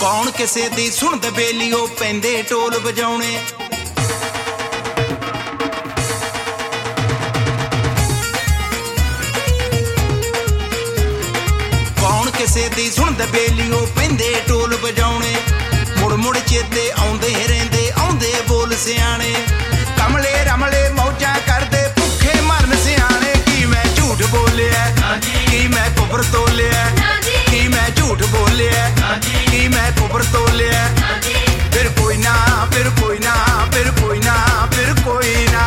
कौन किसे दी सुनदे बेलियो पैंदे ढोल बजाउणे कौन किसे दी सुनदे बेलियो पैंदे ढोल बजाउणे मुड़ मुड़ चेते आउंदे रहिंदे आउंदे बोल सियाणे कमले रमले मौजां करदे भुखे मरन सियाणे की मैं झूठ बोलिया की मैं कुफर तोलिया की मैं झूठ बोलिया की मैं कुफर तोलिया फिर कोई ना फिर कोई ना फिर कोई ना फिर कोई ना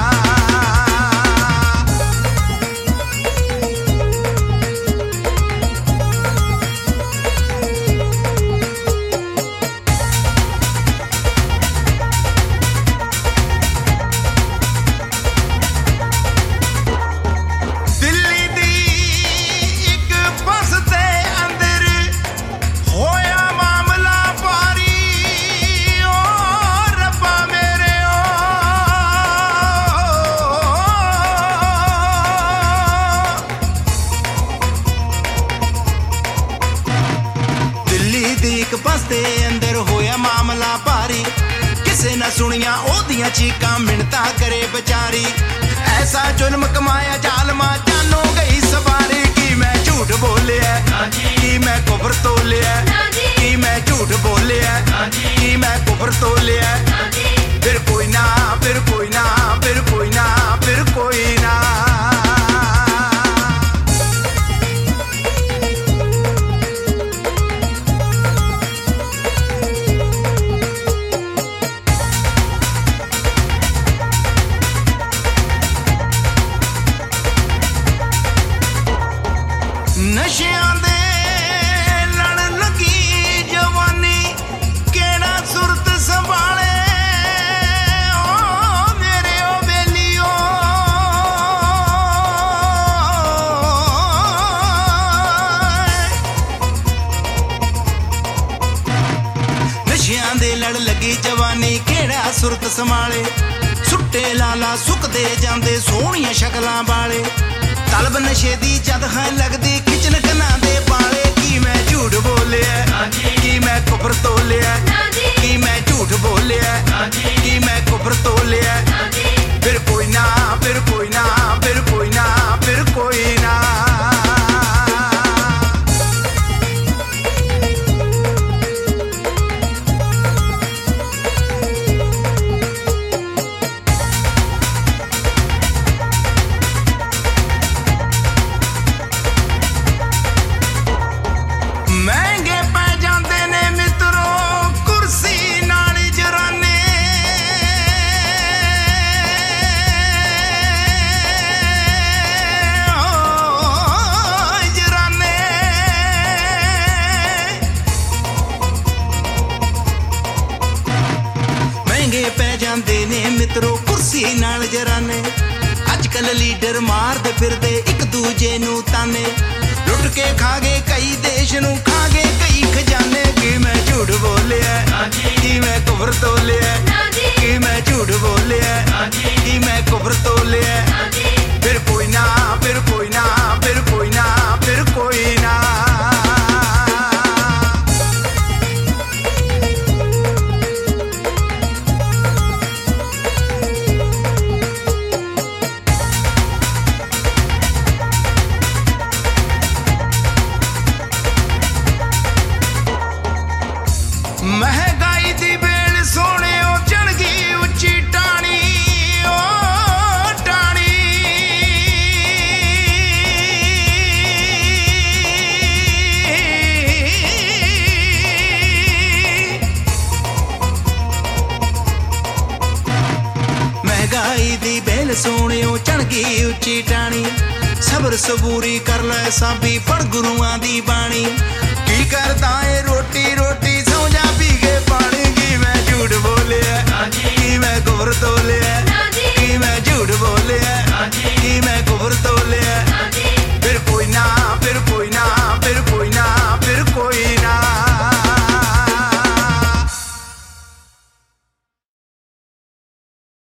बसते अंदर होया मामला भारी किसे न सुनिया ओदियां चीकां मिन्नतां करे बेचारी ऐसा जुल्म कमाया जालमा जानो गई सवारी की मैं झूठ बोलिया की मैं कुफर तोलिया की मैं झूठ बोलिया की मैं कुफर तोलिया फिर कोई ना फिर कोई ना फिर कोई ना फिर कोई ना नशियां दे लड़ लगी जवानी केड़ा सुरत संभाले ओ मेरे ओ बेलियो नशियां दे लड़ लगी जवानी केड़ा सुरत संभाले सुट्टे लाला सुकदे जांदे सोहणियां शक्लां वाले तलब नशे दी जद है लगदी खिचन कना दे पाले की मैं झूठ बोलिया की मैं कुफर तोलिया की मैं झूठ बोलिया की मैं कुफर तोलिया फिर कोई ना फिर कोई ना फिर कोई ना फिर कोई ना महंगे पै जांदे ने मित्रों कुर्सी नाल जराने जराने महंगे पै जांदे ने मित्रों कुर्सी नाल जराने अजकल लीडर मारदे फिरदे एक दूजे नू ताने लुट के खा गए कई देश नू खा गए कई खजाने की मैं झूठ बोलिया की मैं कुफर तोलिया की मैं झूठ बोलिया की मैं कुफर तोलिया फिर कोई ना फिर कोई ना फिर कोई ना फिर कोई ना महंगाई दी बेल सोने ओ चढ़ गई उच्ची टाणी ओ टाणी महंगाई दी बेल सोने ओ चढ़ गई उच्ची टाणी सबर सबूरी कर ले साबी पढ़ गुरुआं दी बाणी की करदा ए रोटी रोटी सौ जा पी के पानी की मैं झूठ बोलिया की मैं कुफर तोलिया